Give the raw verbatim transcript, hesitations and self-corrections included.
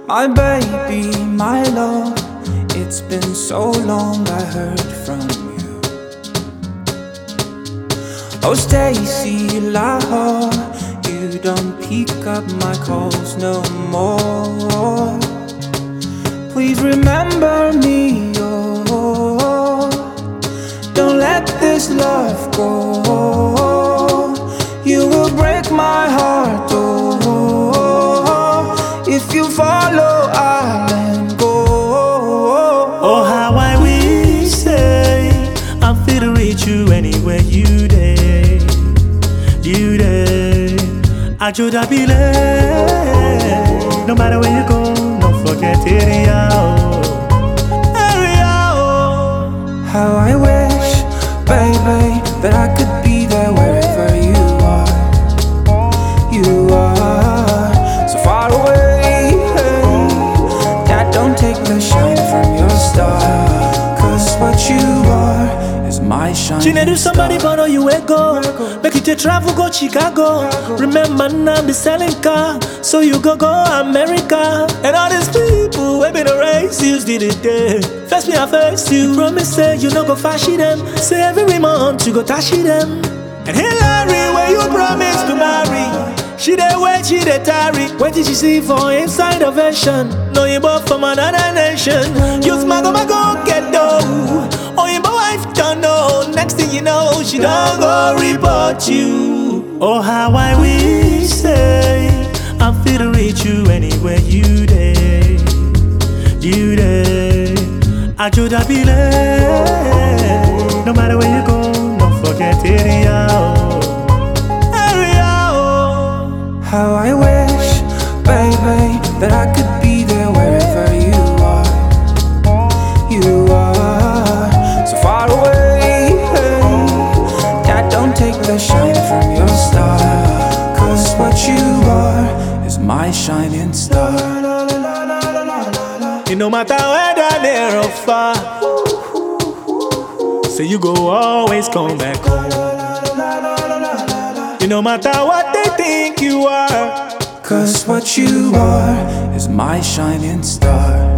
My baby, my love, it's been so long I heard from you. Oh Stacy, Lahore, you don't pick up my calls no more. Please remember me, oh, don't let this love go. You will break my heart, oh, if you follow, I'll let go. Oh, how I wish, say, I'm fit to reach you anywhere you day, you day. I should have been late. No matter where you go, don't forget area, oh, area, oh. How I wish, baby, that I could be there wherever you are. You are so far away, hey, that don't take the shine from your star. Cause what you are is my shining She do somebody star. but know you where go. Make it to travel, go Chicago. Remember now be selling car, so you go go America. And all these people we been a race, you did it there. First me I first you promise say you no go fashy them. Say every month you go tashy them. And Hillary where you promise to marry, she dey wait, she dey tarry. What did she see for inside a version? No you bought from another nation. You smart go go get dough. Oh you wife don't know. Next thing you know, she don't go report you. Oh how I wish, say, I'm fit to reach you anywhere you day, you day. I should have been late. No matter where you go, don't forget area, oh, area, oh. How I wish, baby, that I could be there wherever you are. You are so far away, hey, that don't take the shine from your star. Cause what you are is my shining star. It no matter whether near or far, say you go always come back home. It no matter what they think you are, Cause what you are is my shining star.